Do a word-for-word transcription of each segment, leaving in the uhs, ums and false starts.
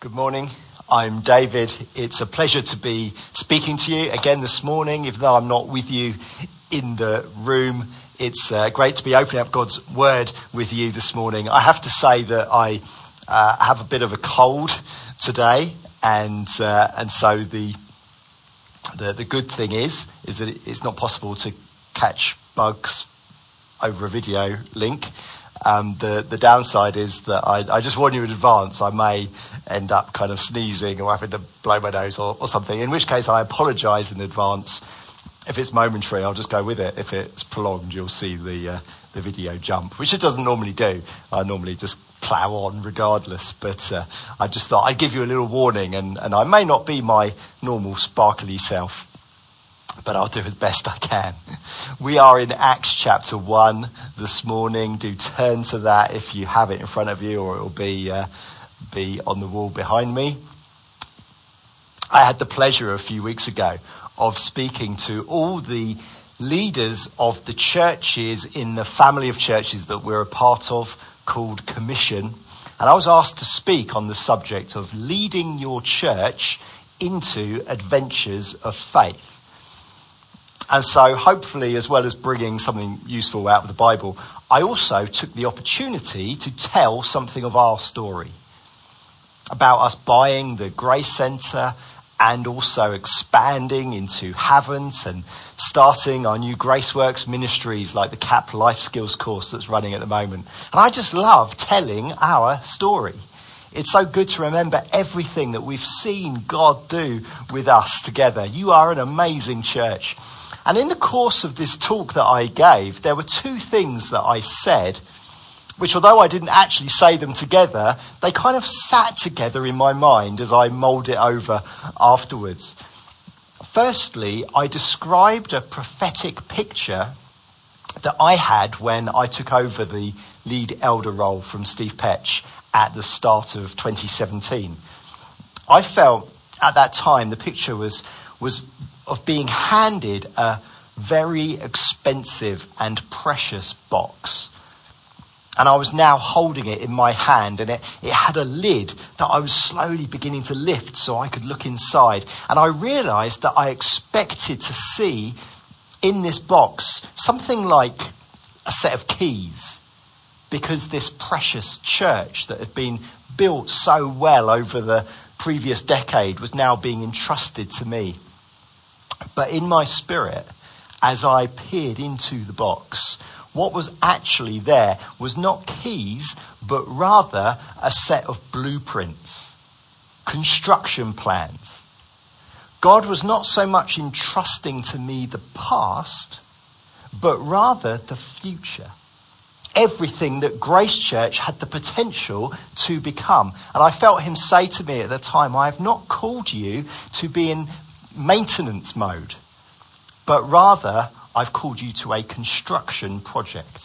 Good morning. I'm David. It's a pleasure to be speaking to you again this morning, even though I'm not with you in the room. It's uh, great to be opening up God's word with you this morning. I have to say that I uh, have a bit of a cold today, and uh, and so the, the the good thing is is that it's not possible to catch bugs over a video link. Um, the, the downside is that I, I just warn you in advance, I may end up kind of sneezing or having to blow my nose or, or something, in which case I apologise in advance. If it's momentary, I'll just go with it. If it's prolonged, you'll see the uh, the video jump, which it doesn't normally do. I normally just plough on regardless, but uh, I just thought I'd give you a little warning, and, and I may not be my normal sparkly self, but I'll do as best I can. We are in Acts chapter one this morning. Do turn to that if you have it in front of you, or it'll be uh, be on the wall behind me. I had the pleasure a few weeks ago of speaking to all the leaders of the churches in the family of churches that we're a part of, called Commission. And I was asked to speak on the subject of leading your church into adventures of faith. And so hopefully, as well as bringing something useful out of the Bible, I also took the opportunity to tell something of our story about us buying the Grace Centre and also expanding into Havant and starting our new Graceworks ministries like the C A P Life Skills course that's running at the moment. And I just love telling our story. It's so good to remember everything that we've seen God do with us together. You are an amazing church. And in the course of this talk that I gave, there were two things that I said, which although I didn't actually say them together, they kind of sat together in my mind as I mulled it over afterwards. Firstly, I described a prophetic picture that I had when I took over the lead elder role from Steve Petch at the start of twenty seventeen. I felt at that time the picture was was of being handed a very expensive and precious box. And I was now holding it in my hand, and it, it had a lid that I was slowly beginning to lift so I could look inside. And I realised that I expected to see in this box something like a set of keys, because this precious church that had been built so well over the previous decade was now being entrusted to me. But in my spirit, as I peered into the box, what was actually there was not keys, but rather a set of blueprints, construction plans. God was not so much entrusting to me the past, but rather the future. Everything that Grace Church had the potential to become. And I felt him say to me at the time, I have not called you to be in maintenance mode, but rather I've called you to a construction project.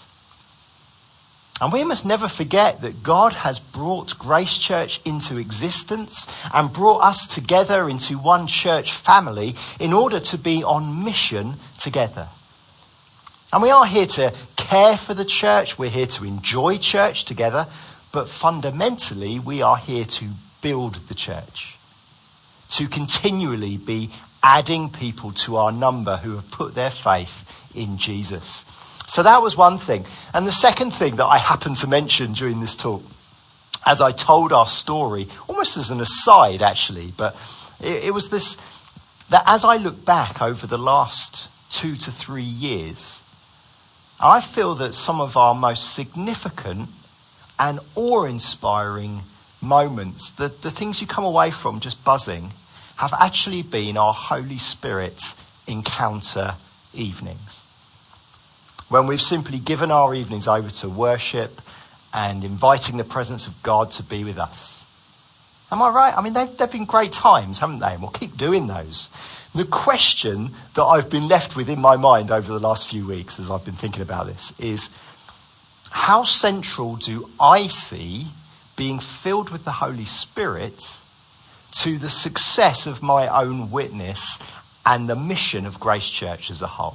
And we must never forget that God has brought Grace Church into existence and brought us together into one church family in order to be on mission together. And we are here to care for the church, we're here to enjoy church together, but fundamentally we are here to build the church, to continually be adding people to our number who have put their faith in Jesus. So that was one thing. And the second thing that I happened to mention during this talk, as I told our story, almost as an aside actually, but it, it was this, that as I look back over the last two to three years, I feel that some of our most significant and awe-inspiring moments, the, the things you come away from just buzzing, have actually been our Holy Spirit encounter evenings. When we've simply given our evenings over to worship and inviting the presence of God to be with us. Am I right? I mean, they've, they've been great times, haven't they? And we'll keep doing those. The question that I've been left with in my mind over the last few weeks as I've been thinking about this is, how central do I see being filled with the Holy Spirit to the success of my own witness and the mission of Grace Church as a whole?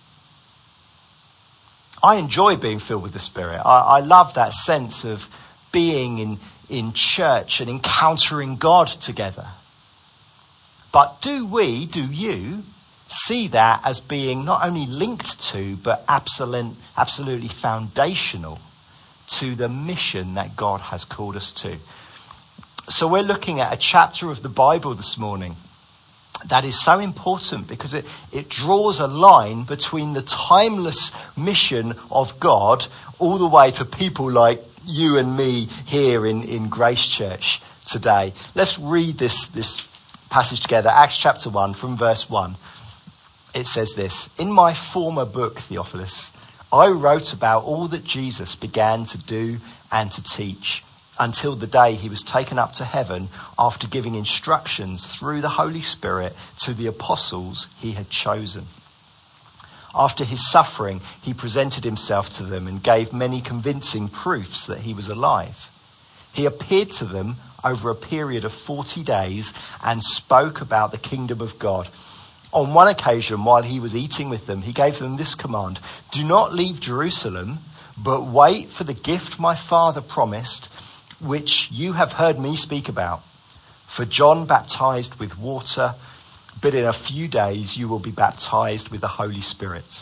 I enjoy being filled with the Spirit. I, I love that sense of being in, in church and encountering God together. But do we, do you, see that as being not only linked to, but absolute, absolutely foundational to the mission that God has called us to? So we're looking at a chapter of the Bible this morning that is so important because it, it draws a line between the timeless mission of God all the way to people like you and me here in, in Grace Church today. Let's read this, this passage together. Acts chapter one from verse one. It says this: "In my former book, Theophilus, I wrote about all that Jesus began to do and to teach until the day he was taken up to heaven after giving instructions through the Holy Spirit to the apostles he had chosen. After his suffering, he presented himself to them and gave many convincing proofs that he was alive. He appeared to them over a period of forty days and spoke about the kingdom of God. On one occasion, while he was eating with them, he gave them this command: 'Do not leave Jerusalem, but wait for the gift my Father promised, which you have heard me speak about. For John baptized with water, but in a few days you will be baptized with the Holy Spirit.'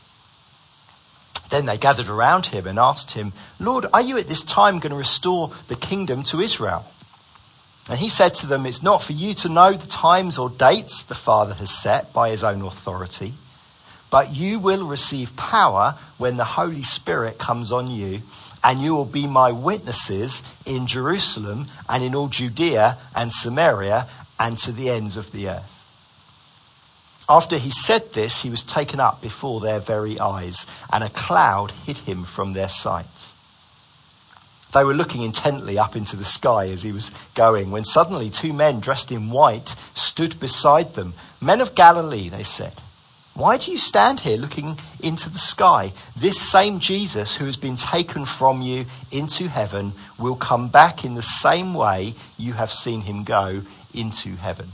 Then they gathered around him and asked him, 'Lord, are you at this time going to restore the kingdom to Israel?' And he said to them, 'It's not for you to know the times or dates the Father has set by his own authority, but you will receive power when the Holy Spirit comes on you, and you will be my witnesses in Jerusalem and in all Judea and Samaria and to the ends of the earth.' After he said this, he was taken up before their very eyes, and a cloud hid him from their sight. They were looking intently up into the sky as he was going, when suddenly two men dressed in white stood beside them. 'Men of Galilee,' they said, 'why do you stand here looking into the sky? This same Jesus who has been taken from you into heaven will come back in the same way you have seen him go into heaven.'"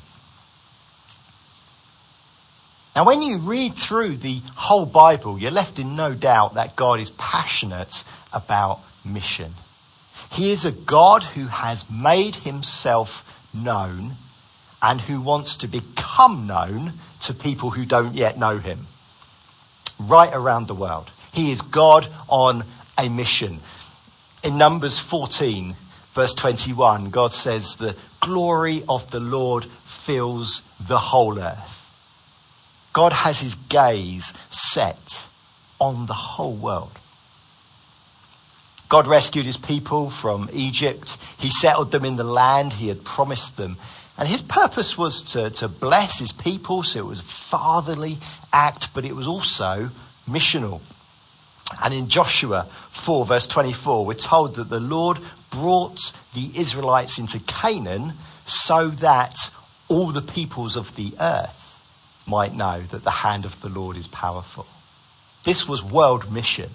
Now, when you read through the whole Bible, you're left in no doubt that God is passionate about mission. He is a God who has made himself known and who wants to become known to people who don't yet know him right around the world. He is God on a mission. In Numbers fourteen, verse twenty-one, God says, "The glory of the Lord fills the whole earth." God has his gaze set on the whole world. God rescued his people from Egypt. He settled them in the land he had promised them. And his purpose was to, to bless his people, so it was a fatherly act, but it was also missional. And in Joshua four, verse twenty-four, we're told that the Lord brought the Israelites into Canaan so that all the peoples of the earth might know that the hand of the Lord is powerful. This was world mission.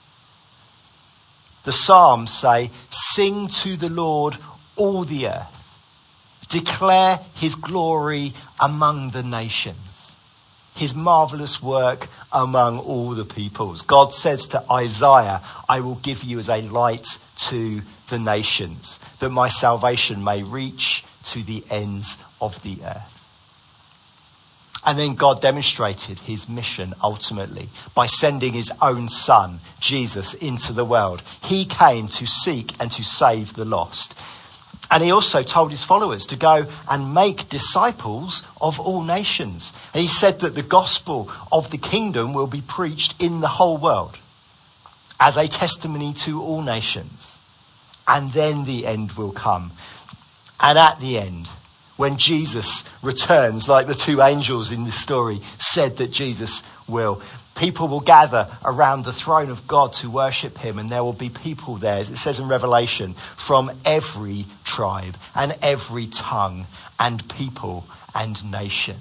The Psalms say, "Sing to the Lord, all the earth. Declare his glory among the nations, his marvelous work among all the peoples." God says to Isaiah, "I will give you as a light to the nations, that my salvation may reach to the ends of the earth." And then God demonstrated his mission ultimately by sending his own son, Jesus, into the world. He came to seek and to save the lost. And he also told his followers to go and make disciples of all nations. And he said that the gospel of the kingdom will be preached in the whole world as a testimony to all nations. And then the end will come. And at the end, when Jesus returns, like the two angels in this story said that Jesus will, people will gather around the throne of God to worship him, and there will be people there, as it says in Revelation, from every tribe and every tongue and people and nation.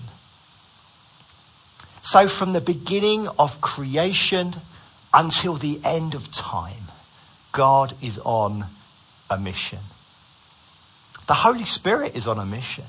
So from the beginning of creation until the end of time, God is on a mission. The Holy Spirit is on a mission.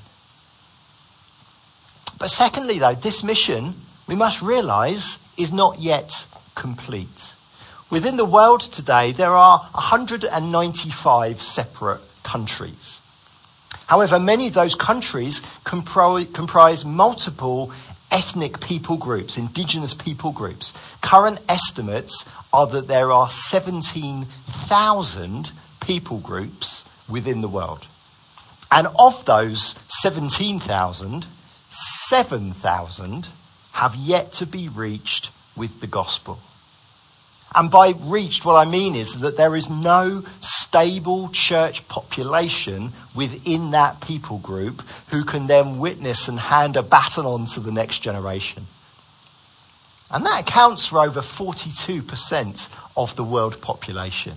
But secondly, though, this mission, we must realize, is not yet complete. Within the world today, there are one hundred ninety-five separate countries. However, many of those countries compri- comprise multiple ethnic people groups, indigenous people groups. Current estimates are that there are seventeen thousand people groups within the world. And of those seventeen thousand, seven thousand have yet to be reached with the gospel. And by reached, what I mean is that there is no stable church population within that people group who can then witness and hand a baton on to the next generation. And that accounts for over forty-two percent of the world population.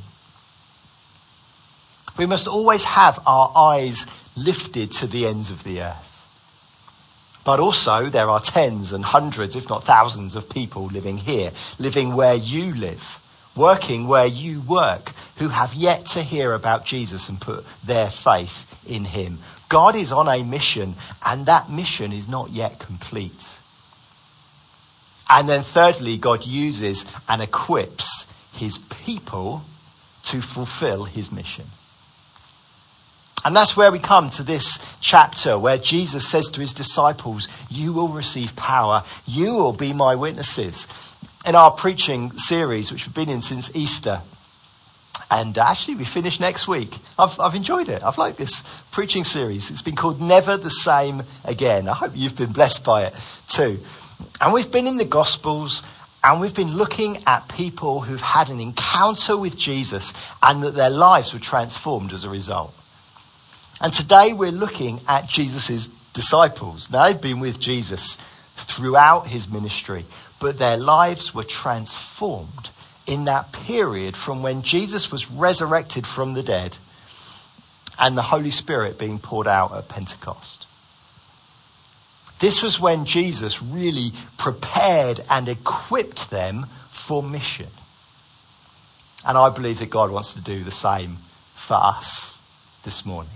We must always have our eyes lifted to the ends of the earth. But also there are tens and hundreds, if not thousands, of people living here, living where you live, working where you work, who have yet to hear about Jesus and put their faith in him. God is on a mission, and that mission is not yet complete. And then thirdly, God uses and equips his people to fulfill his mission. And that's where we come to this chapter where Jesus says to his disciples, you will receive power. You will be my witnesses. In our preaching series, which we've been in since Easter, and actually we finish next week. I've, I've enjoyed it. I've liked this preaching series. It's been called Never the Same Again. I hope you've been blessed by it too. And we've been in the Gospels, and we've been looking at people who've had an encounter with Jesus and that their lives were transformed as a result. And today we're looking at Jesus' disciples. Now, they've been with Jesus throughout his ministry, but their lives were transformed in that period from when Jesus was resurrected from the dead and the Holy Spirit being poured out at Pentecost. This was when Jesus really prepared and equipped them for mission. And I believe that God wants to do the same for us this morning.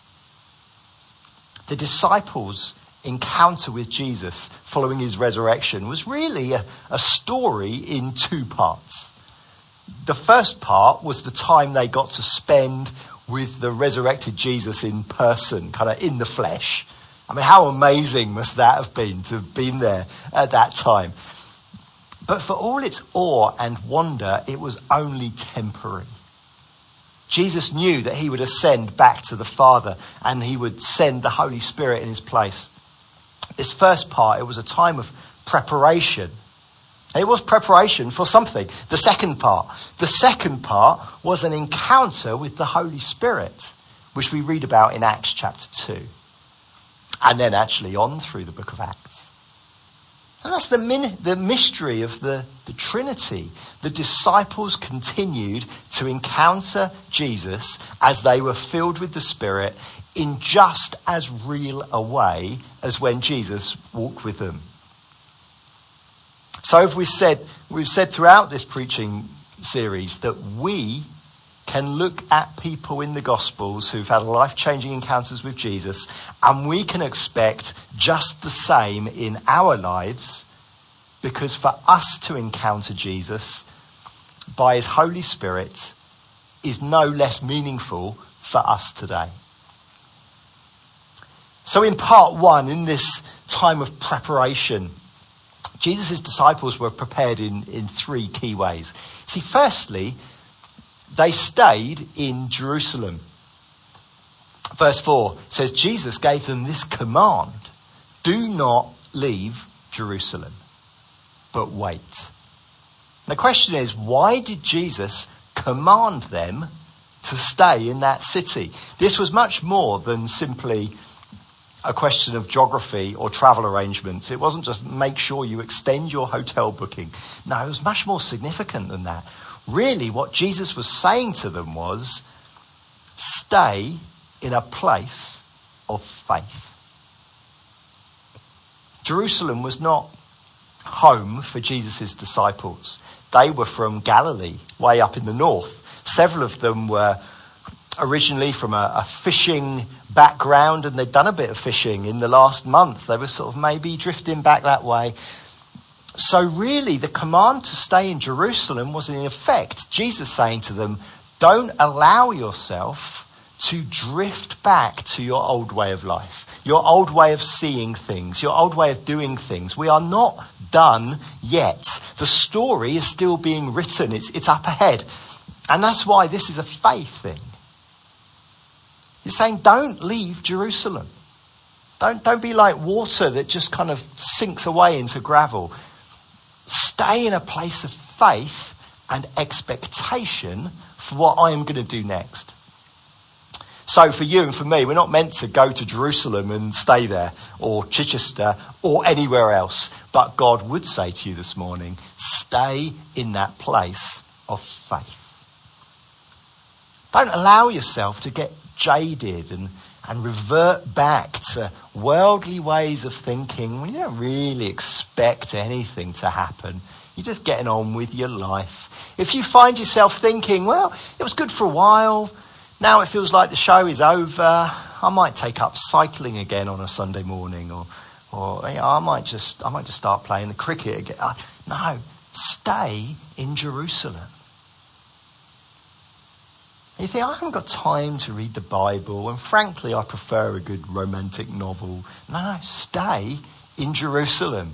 The disciples' encounter with Jesus following his resurrection was really a, a story in two parts. The first part was the time they got to spend with the resurrected Jesus in person, kind of in the flesh. I mean, how amazing must that have been to have been there at that time? But for all its awe and wonder, it was only temporary. Jesus knew that he would ascend back to the Father and he would send the Holy Spirit in his place. This first part, it was a time of preparation. It was preparation for something. The second part. The second part was an encounter with the Holy Spirit, which we read about in Acts chapter two. And then actually on through the book of Acts. And that's the, min- the mystery of the, the Trinity. The disciples continued to encounter Jesus as they were filled with the Spirit in just as real a way as when Jesus walked with them. So if we said, we've said throughout this preaching series that we can look at people in the Gospels who've had life-changing encounters with Jesus, and we can expect just the same in our lives, because for us to encounter Jesus by his Holy Spirit is no less meaningful for us today. So in part one, in this time of preparation, Jesus' disciples were prepared in, in three key ways. See, firstly, they stayed in Jerusalem. Verse four says, Jesus gave them this command: do not leave Jerusalem, but wait. The question is, why did Jesus command them to stay in that city? This was much more than simply a question of geography or travel arrangements. It wasn't just make sure you extend your hotel booking. No, it was much more significant than that. Really, what Jesus was saying to them was, stay in a place of faith. Jerusalem was not home for Jesus' disciples. They were from Galilee, way up in the north. Several of them were originally from a, a fishing background, and they'd done a bit of fishing in the last month. They were sort of maybe drifting back that way. So really the command to stay in Jerusalem was in effect Jesus saying to them, don't allow yourself to drift back to your old way of life, your old way of seeing things, your old way of doing things. We are not done yet. The story is still being written. It's, it's up ahead. And that's why this is a faith thing. He's saying, don't leave Jerusalem. Don't, don't be like water that just kind of sinks away into gravel. Stay in a place of faith and expectation for what I am going to do next. So for you and for me, we're not meant to go to Jerusalem and stay there, or Chichester, or anywhere else. But God would say to you this morning, stay in that place of faith. Don't allow yourself to get jaded and, and revert back to worldly ways of thinking when you don't really expect anything to happen. You're just getting on with your life. If you find yourself thinking, well, it was good for a while, now it feels like the show is over, I might take up cycling again on a Sunday morning, or or you know, I might just I might just start playing the cricket again. Uh, no, stay in Jerusalem. You think, I haven't got time to read the Bible, and frankly, I prefer a good romantic novel. No, no, stay in Jerusalem.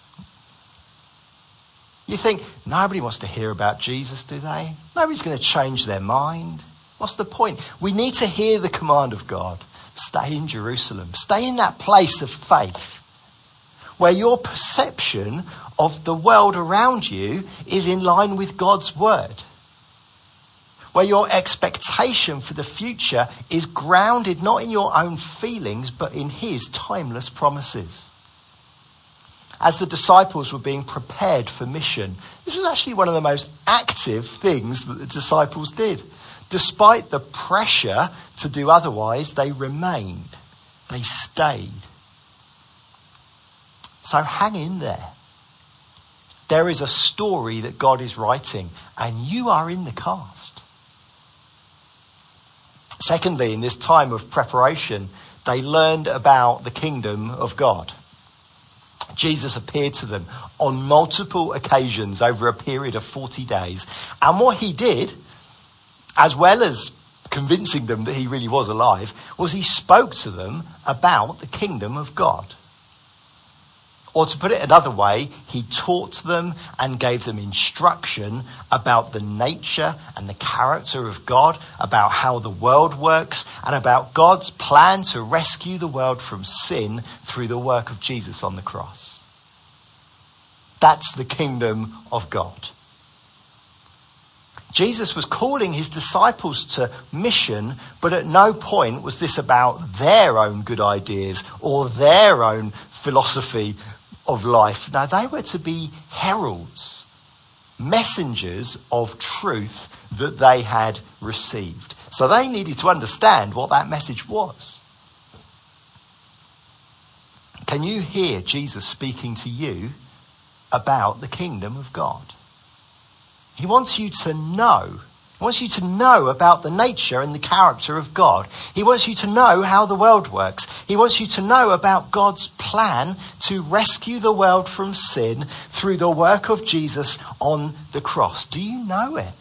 You think, nobody wants to hear about Jesus, do they? Nobody's going to change their mind. What's the point? We need to hear the command of God. Stay in Jerusalem. Stay in that place of faith where your perception of the world around you is in line with God's word. Where your expectation for the future is grounded not in your own feelings, but in his timeless promises. As the disciples were being prepared for mission, this was actually one of the most active things that the disciples did. Despite the pressure to do otherwise, they remained. They stayed. So hang in there. There is a story that God is writing, and you are in the cast. Secondly, in this time of preparation, they learned about the kingdom of God. Jesus appeared to them on multiple occasions over a period of forty days. And what he did, as well as convincing them that he really was alive, was he spoke to them about the kingdom of God. Or to put it another way, he taught them and gave them instruction about the nature and the character of God, about how the world works, and about God's plan to rescue the world from sin through the work of Jesus on the cross. That's the kingdom of God. Jesus was calling his disciples to mission, but at no point was this about their own good ideas or their own philosophy of life. No, they were to be heralds, messengers of truth that they had received. So they needed to understand what that message was. Can you hear Jesus speaking to you about the kingdom of God? He wants you to know. He wants you to know about the nature and the character of God. He wants you to know how the world works. He wants you to know about God's plan to rescue the world from sin through the work of Jesus on the cross. Do you know it?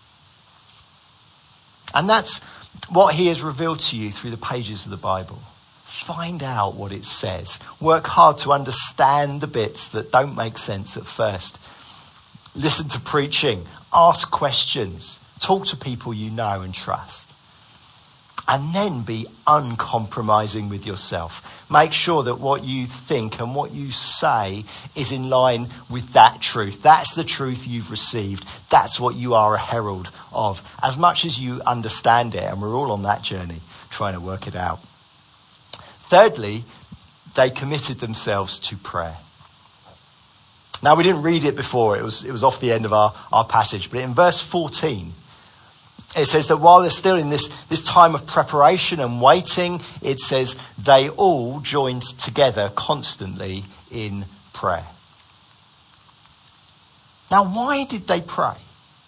And that's what he has revealed to you through the pages of the Bible. Find out what it says. Work hard to understand the bits that don't make sense at first. Listen to preaching. Ask questions. Talk to people you know and trust. And then be uncompromising with yourself. Make sure that what you think and what you say is in line with that truth. That's the truth you've received. That's what you are a herald of. As much as you understand it, and we're all on that journey trying to work it out. Thirdly, they committed themselves to prayer. Now, we didn't read it before. It was it was off the end of our, our passage. But in verse fourteen, it says that while they're still in this, this time of preparation and waiting, it says they all joined together constantly in prayer. Now, why did they pray?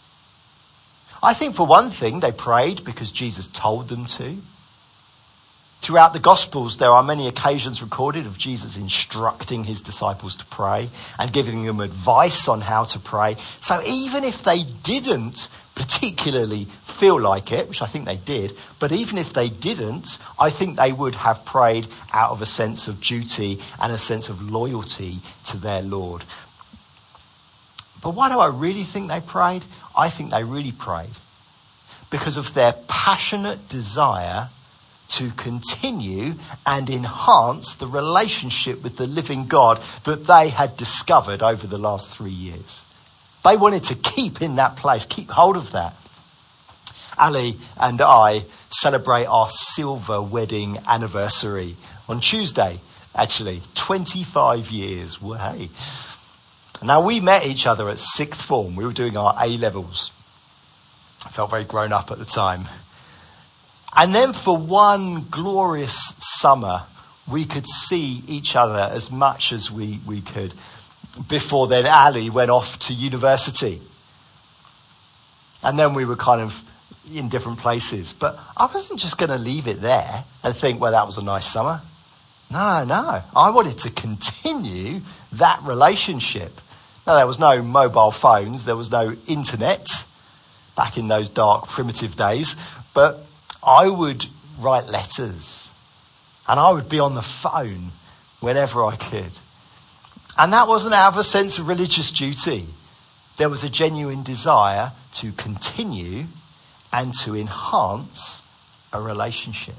I think for one thing, they prayed because Jesus told them to. Throughout the Gospels, there are many occasions recorded of Jesus instructing his disciples to pray and giving them advice on how to pray. So even if they didn't particularly feel like it, which I think they did, but even if they didn't, I think they would have prayed out of a sense of duty and a sense of loyalty to their Lord. But why do I really think they prayed? I think they really prayed because of their passionate desire to continue and enhance the relationship with the living God that they had discovered over the last three years. They wanted to keep in that place, keep hold of that. Ali and I celebrate our silver wedding anniversary on Tuesday, actually. twenty-five years, way. Now, we met each other at sixth form. We were doing our A-levels. I felt very grown up at the time. And then for one glorious summer, we could see each other as much as we, we could. Before then, Ali went off to university. And then we were kind of in different places. But I wasn't just going to leave it there and think, well, that was a nice summer. No, no. I wanted to continue that relationship. Now, there was no mobile phones. There was no internet back in those dark, primitive days. But I would write letters and I would be on the phone whenever I could. And that wasn't out of a sense of religious duty. There was a genuine desire to continue and to enhance a relationship.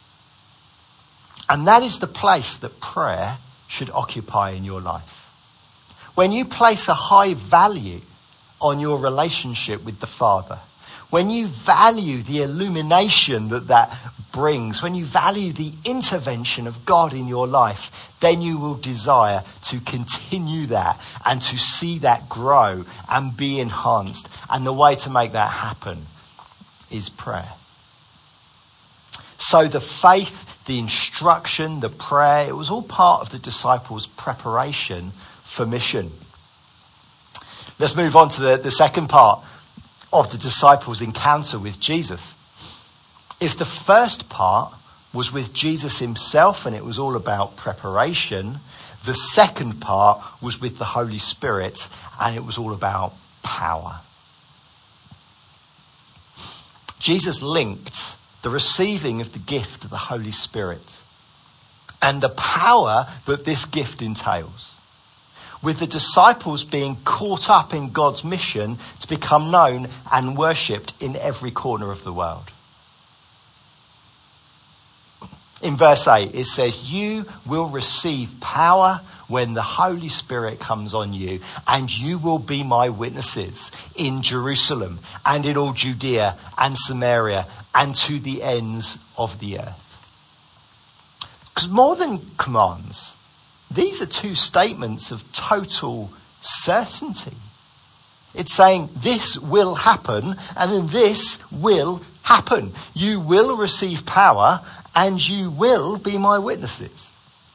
And that is the place that prayer should occupy in your life. When you place a high value on your relationship with the Father, when you value the illumination that that brings, when you value the intervention of God in your life, then you will desire to continue that and to see that grow and be enhanced. And the way to make that happen is prayer. So the faith, the instruction, the prayer, it was all part of the disciples' preparation for mission. Let's move on to the, the second part of the disciples' encounter with Jesus. If the first part was with Jesus himself and it was all about preparation, the second part was with the Holy Spirit and it was all about power. Jesus linked the receiving of the gift of the Holy Spirit and the power that this gift entails with the disciples being caught up in God's mission to become known and worshipped in every corner of the world. In verse eight, it says, "You will receive power when the Holy Spirit comes on you, and you will be my witnesses in Jerusalem and in all Judea and Samaria and to the ends of the earth." Because more than commands, these are two statements of total certainty. It's saying this will happen and then this will happen. You will receive power and you will be my witnesses.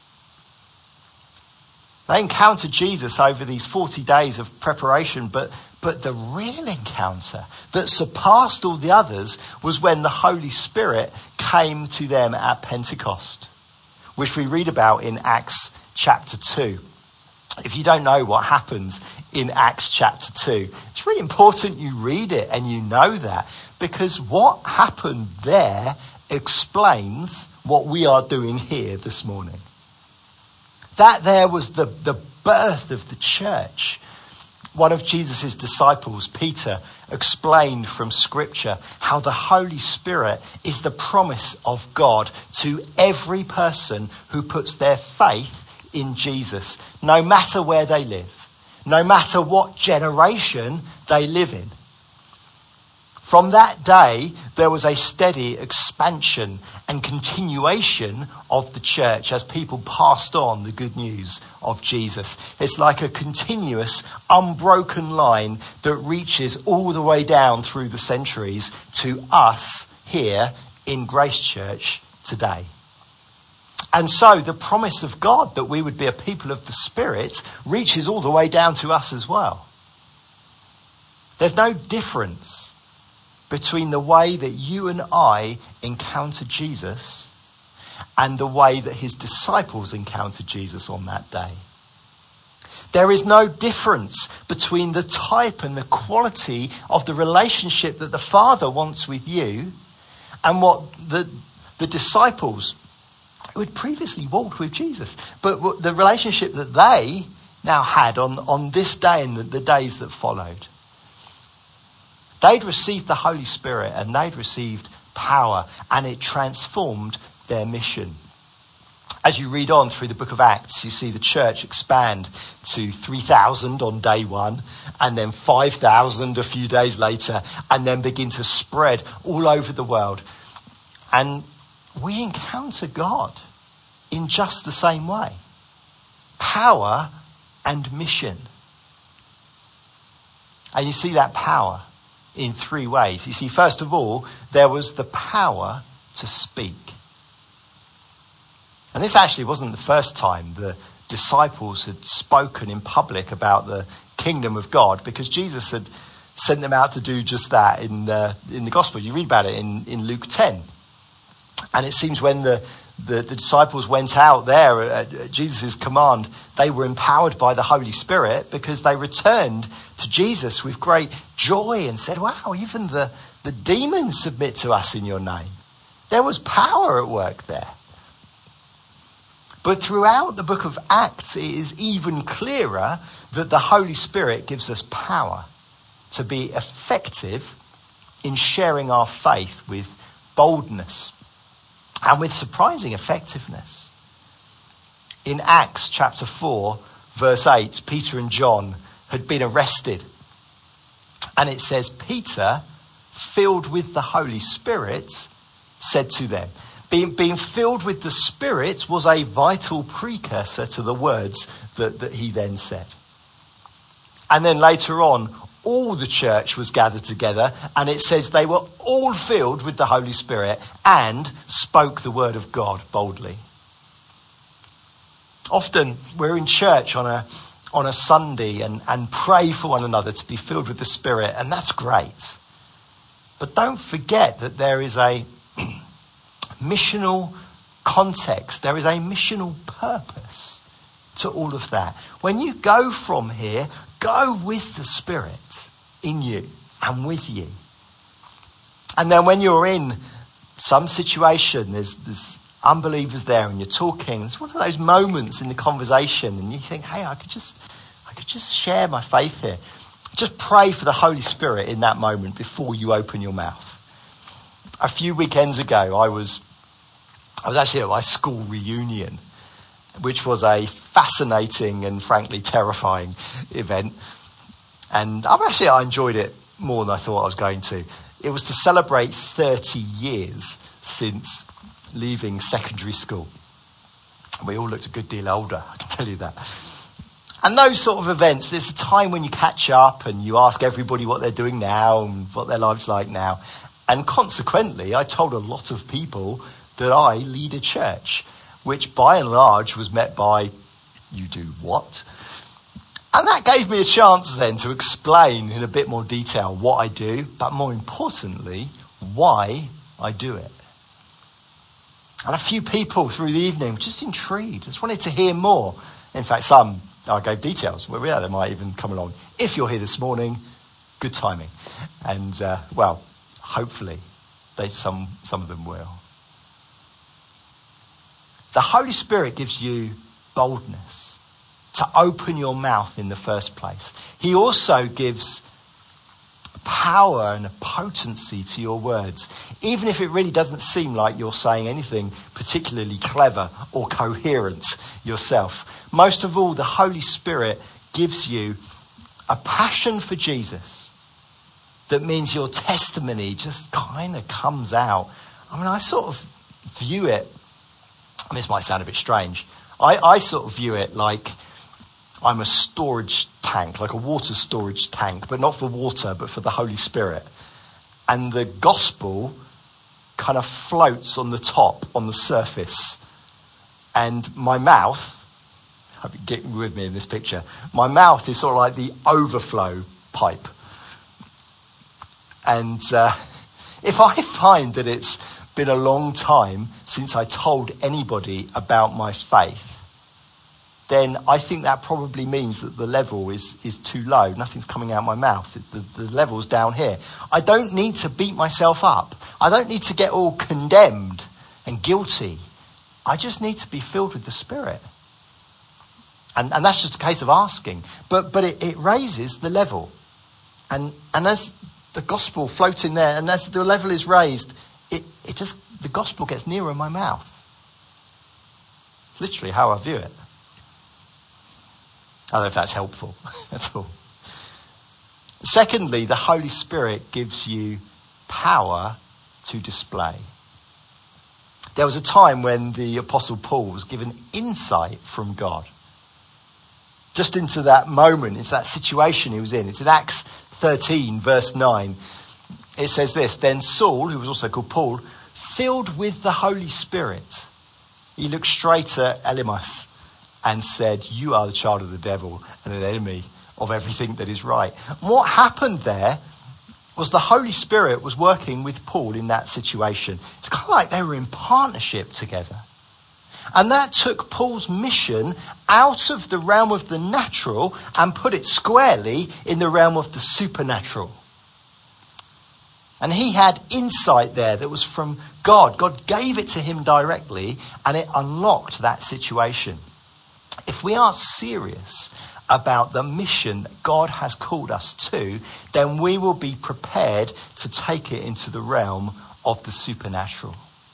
They encountered Jesus over these forty days of preparation, but, but the real encounter that surpassed all the others was when the Holy Spirit came to them at Pentecost, which we read about in Acts chapter two. If you don't know what happens in Acts chapter two, it's really important you read it and you know that, because what happened there explains what we are doing here this morning. That there was the, the birth of the church. One of Jesus' disciples, Peter, explained from Scripture how the Holy Spirit is the promise of God to every person who puts their faith in Jesus, no matter where they live, no matter what generation they live in. From that day, there was a steady expansion and continuation of the church as people passed on the good news of Jesus. It's like a continuous, unbroken line that reaches all the way down through the centuries to us here in Grace Church today. And so the promise of God that we would be a people of the Spirit reaches all the way down to us as well. There's no difference between the way that you and I encounter Jesus and the way that his disciples encountered Jesus on that day. There is no difference between the type and the quality of the relationship that the Father wants with you and what the, the disciples who had previously walked with Jesus, but the relationship that they now had on, on this day and the, the days that followed. They'd received the Holy Spirit and they'd received power, and it transformed their mission. As you read on through the book of Acts, you see the church expand to three thousand on day one, and then five thousand a few days later, and then begin to spread all over the world. And we encounter God in just the same way. Power and mission. And you see that power in three ways. You see, first of all, there was the power to speak. And this actually wasn't the first time the disciples had spoken in public about the kingdom of God, because Jesus had sent them out to do just that in uh, in the gospel. You read about it in, in Luke ten. And it seems when the, the, the disciples went out there at Jesus' command, they were empowered by the Holy Spirit, because they returned to Jesus with great joy and said, wow, even the, the demons submit to us in your name. There was power at work there. But throughout the book of Acts, it is even clearer that the Holy Spirit gives us power to be effective in sharing our faith with boldness and with surprising effectiveness. In Acts chapter four, verse eight, Peter and John had been arrested. And it says, Peter, filled with the Holy Spirit, said to them. Being, being filled with the Spirit was a vital precursor to the words that, that he then said. And then later on, all the church was gathered together, and it says they were all filled with the Holy Spirit and spoke the word of God boldly. Often we're in church on a on a Sunday and, and pray for one another to be filled with the Spirit, and that's great. But don't forget that there is a missional context. There is a missional purpose to all of that. When you go from here, go with the Spirit in you and with you. And then when you're in some situation, there's, there's unbelievers there and you're talking, it's one of those moments in the conversation and you think, hey, I could just, I could just share my faith here. Just pray for the Holy Spirit in that moment before you open your mouth. A few weekends ago, I was, I was actually at my school reunion, which was a fascinating and frankly terrifying event. And I'm actually, I enjoyed it more than I thought I was going to. It was to celebrate thirty years since leaving secondary school. We all looked a good deal older, I can tell you that. And those sort of events, there's a time when you catch up and you ask everybody what they're doing now and what their life's like now. And consequently, I told a lot of people that I lead a church, which by and large was met by, you do what? And that gave me a chance then to explain in a bit more detail what I do, but more importantly, why I do it. And a few people through the evening were just intrigued, just wanted to hear more. In fact, some, I gave details. Well, yeah, they might even come along. If you're here this morning, good timing. And, uh, well, hopefully, they, some, some of them will. The Holy Spirit gives you boldness to open your mouth in the first place. He also gives power and a potency to your words, even if it really doesn't seem like you're saying anything particularly clever or coherent yourself. Most of all, the Holy Spirit gives you a passion for Jesus that means your testimony just kind of comes out. I mean, I sort of view it, I mean, this might sound a bit strange. I, I sort of view it like I'm a storage tank, like a water storage tank, but not for water, but for the Holy Spirit. And the gospel kind of floats on the top, on the surface. And my mouth, hope you get with me in this picture, my mouth is sort of like the overflow pipe. And uh, if I find that it's been a long time since I told anybody about my faith, then I think that probably means that the level is, is too low. Nothing's coming out of my mouth. The, the level's down here. I don't need to beat myself up. I don't need to get all condemned and guilty. I just need to be filled with the Spirit. And, and that's just a case of asking. But but it, it raises the level. And and as the gospel floats in there, and as the level is raised, it, it just, the gospel gets nearer my mouth. Literally how I view it. I don't know if that's helpful at all. Secondly, the Holy Spirit gives you power to display. There was a time when the Apostle Paul was given insight from God. Just into that moment, into that situation he was in. It's in Acts thirteen, verse nine. It says this, then Saul, who was also called Paul, filled with the Holy Spirit, he looked straight at Elymas and said, you are the child of the devil and an enemy of everything that is right. And what happened there was the Holy Spirit was working with Paul in that situation. It's kind of like they were in partnership together. And that took Paul's mission out of the realm of the natural and put it squarely in the realm of the supernatural. And he had insight there that was from God. God gave it to him directly and it unlocked that situation. If we are serious about the mission that God has called us to, then we will be prepared to take it into the realm of the supernatural.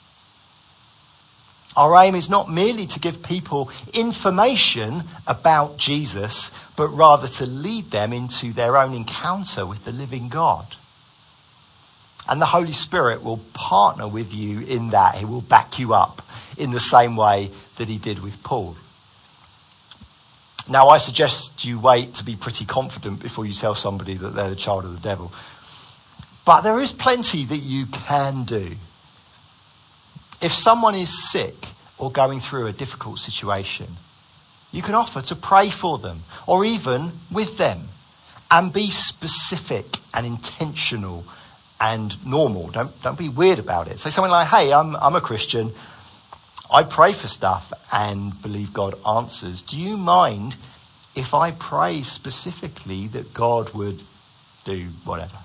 Our aim is not merely to give people information about Jesus, but rather to lead them into their own encounter with the living God. And the Holy Spirit will partner with you in that. He will back you up in the same way that he did with Paul. Now, I suggest you wait to be pretty confident before you tell somebody that they're the child of the devil. But there is plenty that you can do. If someone is sick or going through a difficult situation, you can offer to pray for them or even with them and be specific and intentional and normal. Don't don't be weird about it. Say something like, hey, I'm I'm a Christian. I pray for stuff and believe God answers. Do you mind if I pray specifically that God would do whatever?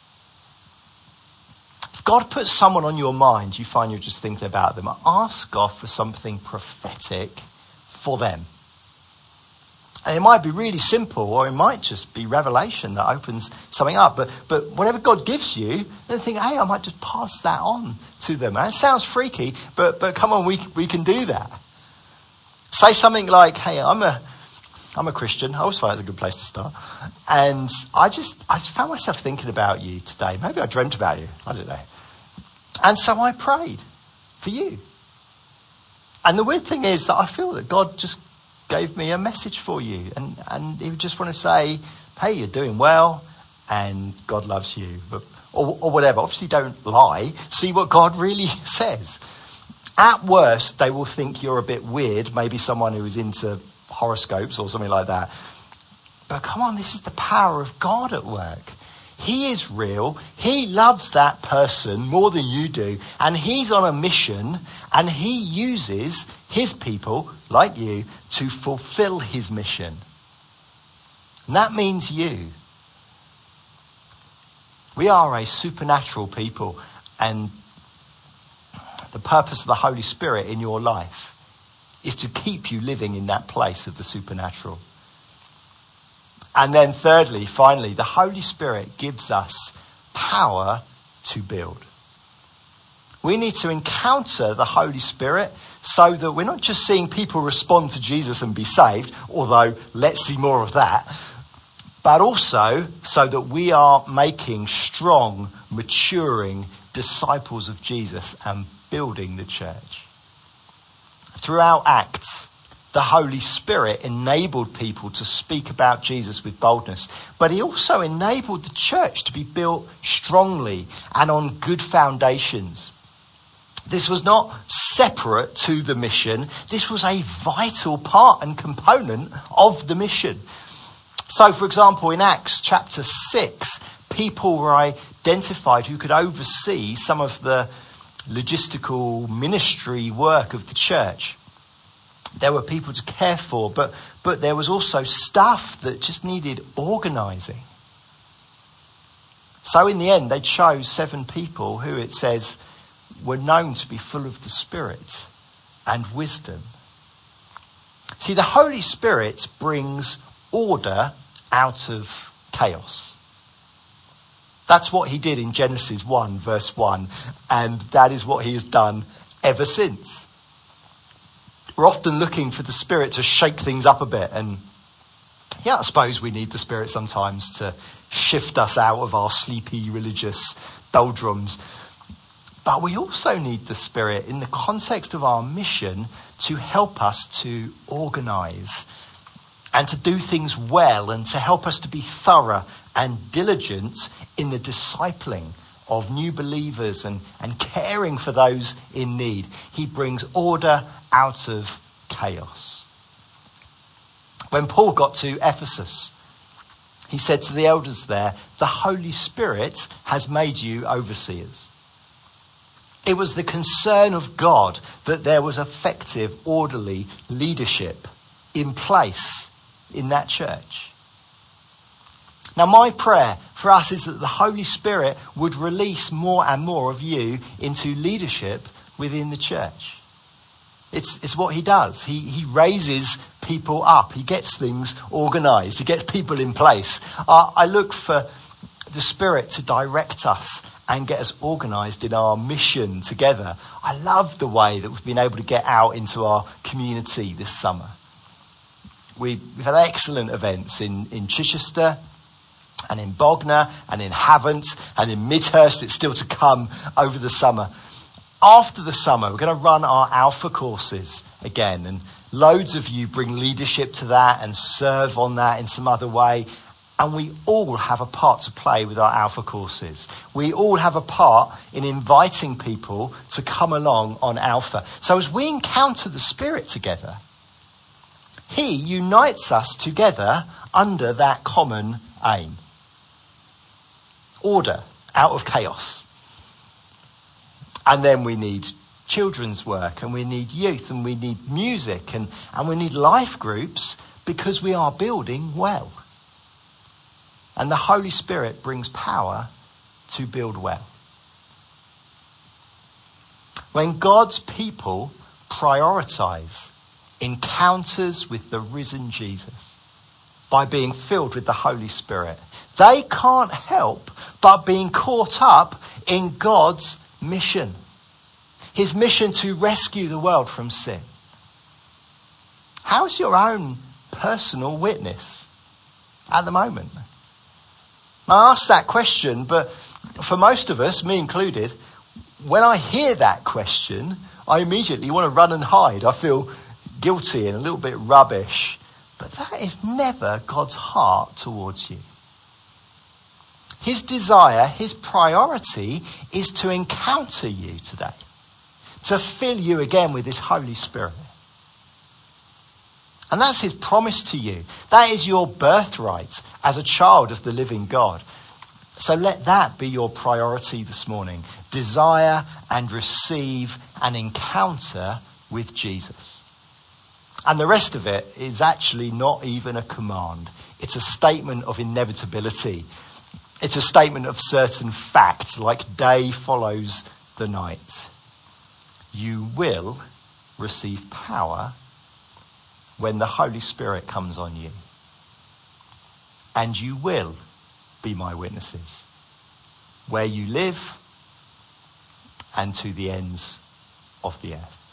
If God puts someone on your mind, you find you're just thinking about them, ask God for something prophetic for them. And it might be really simple, or it might just be revelation that opens something up. But but whatever God gives you, then think, hey, I might just pass that on to them. And it sounds freaky, but but come on, we we can do that. Say something like, hey, I'm a I'm a Christian. I always find it's a good place to start. And I just I found myself thinking about you today. Maybe I dreamt about you. I don't know. And so I prayed for you. And the weird thing is that I feel that God just gave me a message for you, and and he would just want to say, hey, you're doing well and God loves you, but or, or whatever. Obviously don't lie. See what God really says. At worst, they will think you're a bit weird, maybe someone who is into horoscopes or something like that. But come on, this is the power of God at work. He is real. He loves that person more than you do. And he's on a mission, and he uses his people, like you, to fulfill his mission. And that means you. We are a supernatural people, and the purpose of the Holy Spirit in your life is to keep you living in that place of the supernatural. And then thirdly, finally, the Holy Spirit gives us power to build. We need to encounter the Holy Spirit so that we're not just seeing people respond to Jesus and be saved, although let's see more of that, but also so that we are making strong, maturing disciples of Jesus and building the church. Throughout Acts, the Holy Spirit enabled people to speak about Jesus with boldness, but he also enabled the church to be built strongly and on good foundations. This was not separate to the mission. This was a vital part and component of the mission. So, for example, in Acts chapter six, people were identified who could oversee some of the logistical ministry work of the church. There were people to care for, but, but there was also stuff that just needed organising. So in the end, they chose seven people who, it says, were known to be full of the Spirit and wisdom. See, the Holy Spirit brings order out of chaos. That's what he did in Genesis one, verse one, and that is what he has done ever since. We're often looking for the Spirit to shake things up a bit, and yeah, I suppose we need the Spirit sometimes to shift us out of our sleepy religious doldrums. But we also need the Spirit in the context of our mission to help us to organise and to do things well, and to help us to be thorough and diligent in the discipling of new believers and, and caring for those in need. He brings order out of chaos. When Paul got to Ephesus, he said to the elders there, "The Holy Spirit has made you overseers." It was the concern of God that there was effective, orderly leadership in place in that church. Now, my prayer for us is that the Holy Spirit would release more and more of you into leadership within the church. It's, it's what he does. He, he raises people up. He gets things organised. He gets people in place. Uh, I look for the Spirit to direct us and get us organised in our mission together. I love the way that we've been able to get out into our community this summer. We've, we've had excellent events in, in Chichester and in Bognor and in Havant and in Midhurst. It's still to come over the summer. After the summer, we're going to run our Alpha courses again, and loads of you bring leadership to that and serve on that in some other way. And we all have a part to play with our Alpha courses. We all have a part in inviting people to come along on Alpha. So as we encounter the Spirit together, he unites us together under that common aim. Order out of chaos. And then we need children's work, and we need youth, and we need music, and, and we need life groups, because we are building well. And the Holy Spirit brings power to build well. When God's people prioritise encounters with the risen Jesus by being filled with the Holy Spirit, they can't help but being caught up in God's mission. His mission to rescue the world from sin. How's your own personal witness at the moment? I asked that question, but for most of us, me included, when I hear that question, I immediately want to run and hide. I feel guilty and a little bit rubbish. But that is never God's heart towards you. His desire, his priority is to encounter you today. To fill you again with his Holy Spirit. And that's his promise to you. That is your birthright as a child of the living God. So let that be your priority this morning. Desire and receive an encounter with Jesus. And the rest of it is actually not even a command. It's a statement of inevitability. It's a statement of certain facts, like day follows the night. You will receive power when the Holy Spirit comes on you. And you will be my witnesses where you live and to the ends of the earth.